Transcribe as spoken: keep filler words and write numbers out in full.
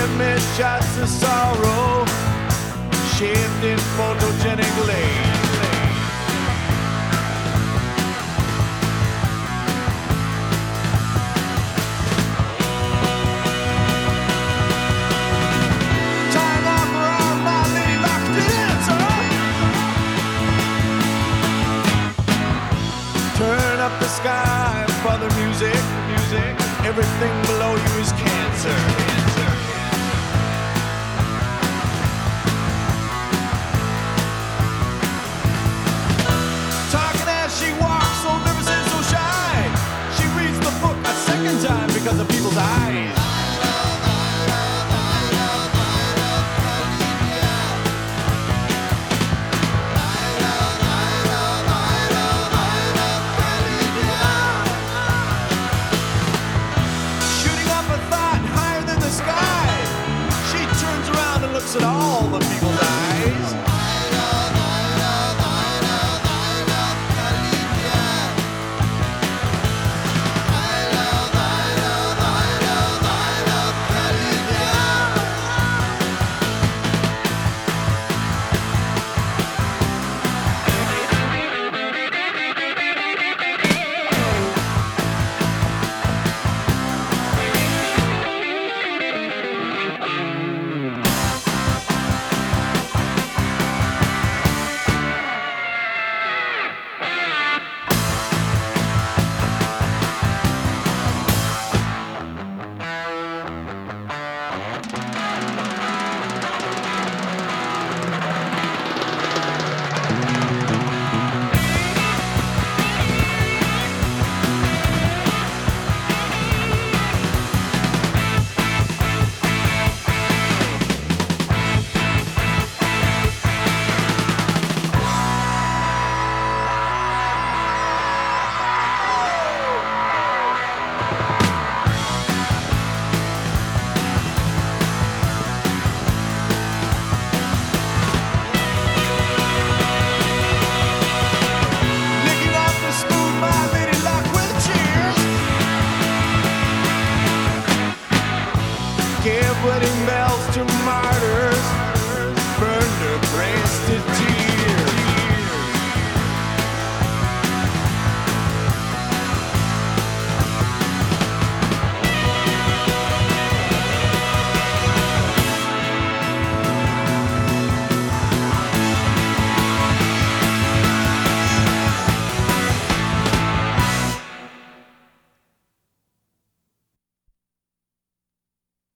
Timid shots of sorrow, shaped in photogenic lace. Time out for all my lady luck to dancer. Turn up the sky for the music, music. Everything below you is cancer. Cancer. Talking as she walks, so nervous and so shy. She reads the book a second time because of people's eyes. Shooting up a thought higher than the sky. She turns around and looks at all the people